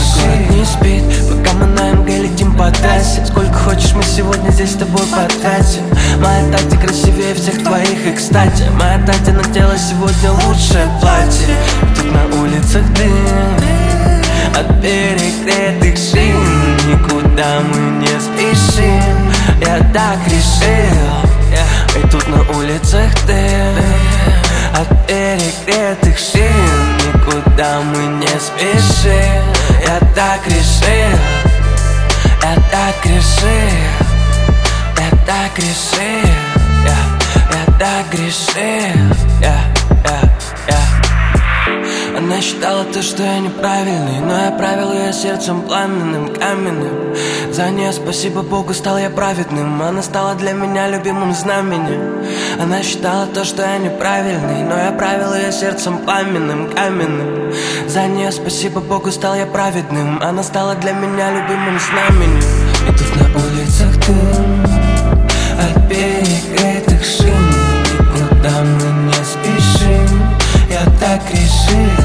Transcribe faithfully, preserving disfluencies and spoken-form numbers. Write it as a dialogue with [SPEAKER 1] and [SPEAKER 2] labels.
[SPEAKER 1] город не спит, пока мы на эм гэ летим по трассе. Сколько хочешь, мы сегодня здесь с тобой потратим. Моя Тати красивее всех твоих, и кстати, моя Тати надела сегодня лучшее платье. Тут на улицах дым от перегретых шин, никуда мы не спешим, я так решил. И тут на улицах дым от перегретых шин, никуда мы не спешим, я так решил. Я так решил, я так решил, я, я так решил, я, я, я. Она считала то, что я неправильный, но я правил ее сердцем пламенным, каменным. За нее, спасибо Богу, стал я праведным. Она стала для меня любимым знаменем. Она считала то, что я неправильный, но я правил ее сердцем пламенным, каменным. За нее, спасибо Богу, стал я праведным. Она стала для меня любимым знаменем. И тут на улицах дым от перегретых шин, никуда мы не спешим, я так решил.